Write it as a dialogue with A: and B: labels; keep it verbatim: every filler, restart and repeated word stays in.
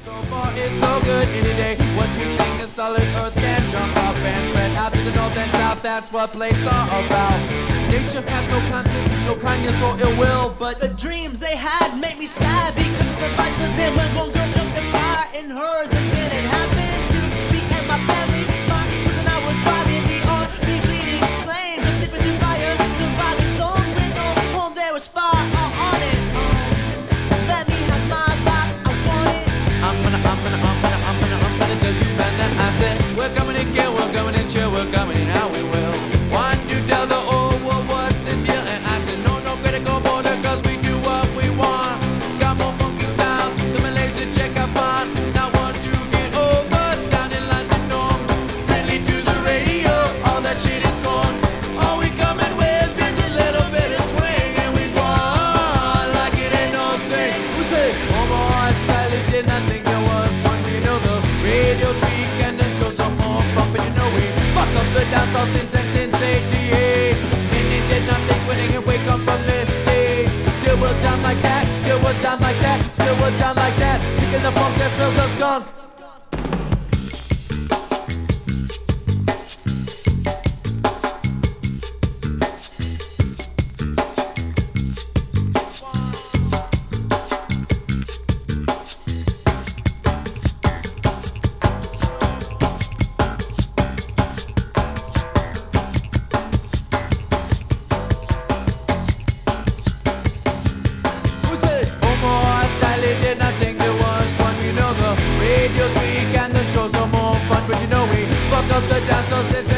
A: So far it's so good any day. What you think is solid earth can jump up and spread out to the north and south. That's what plates are about. Nature has no conscience, no kindness or ill will, but
B: the dreams they had make me sad because of the vice of them. When one girl jumped in fire in hers, and then it happened to me and my family. My person I was driving the army, bleeding flame, just sleeping through fire, surviving zone with no home. There was fire on it. Let me have my life, I want it.
A: I'm gonna, I'm gonna, I'm gonna, I'm gonna, I'm gonna tell you about that. I said we're coming in, kill, we're coming in, chill, we're coming in, how we will. Why do you tell the old world what's in beer? And I said no, no critical border, cause we do what we want. Got more funky styles, the Malaysian check I find. Now once you get over, sounding like the norm, friendly to the radio, all that shit is gone. All we coming with is a little bit of swing, and we want like it ain't no thing. We say, oh boy, style it did not think it was fun. You know the radio's weak and the shows are more fun, but you know we fuck up the dancehall since nineteen eighty-eight. And they did not think when they can wake up from this stage. Still we're down like that, still we're down like that, still we're down like that. Kicking the funk that smells of skunk. Did not think it was fun. You know the radio's weak and the shows are more fun, but you know we fuck up the dance so since